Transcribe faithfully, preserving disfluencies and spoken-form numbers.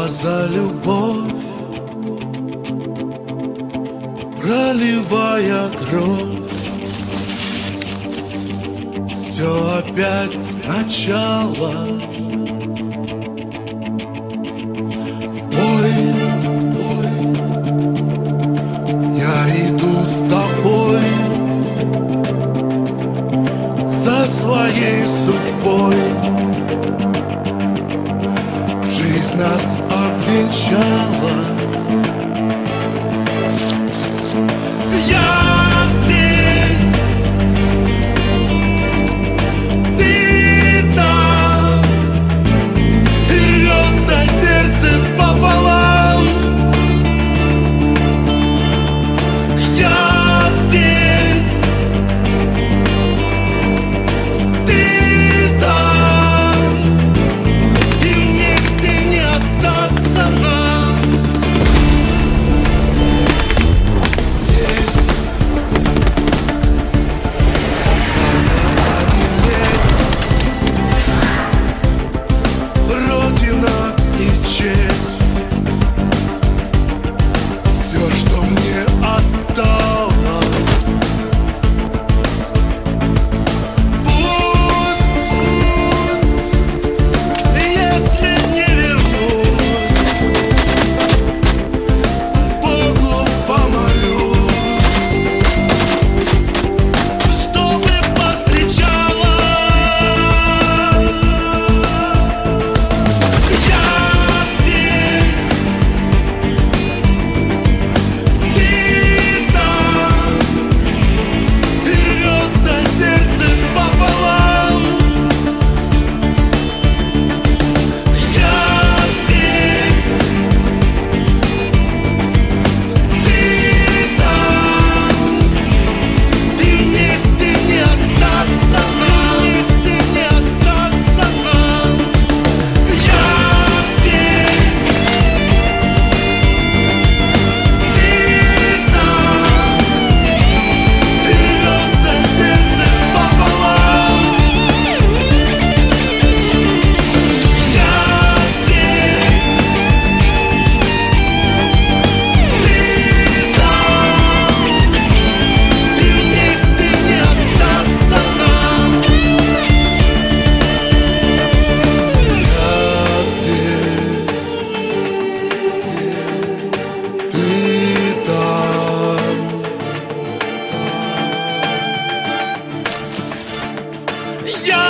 за любовь, проливая кровь. Все опять сначала. В бой, бой. Я иду с тобой за своей судьбой. Жизнь нас обвенчала. Я здесь, ты там, и рвется сердце пополам. Я здесь, ты там, и вместе не остаться нам. Здесь Родина и честь, все, что мне осталось. Пусть, если не вернусь, Богу помолюсь, чтобы повстречалась. Я здесь, ты там, и рвется сердце пополам. Я здесь, ты там, и вместе не остаться нам. Вместе не остаться нам. Я здесь, ты там, и рвется сердце пополам. Я здесь, ты там, и вместе не остаться нам. Я здесь, здесь, ты там, там. Я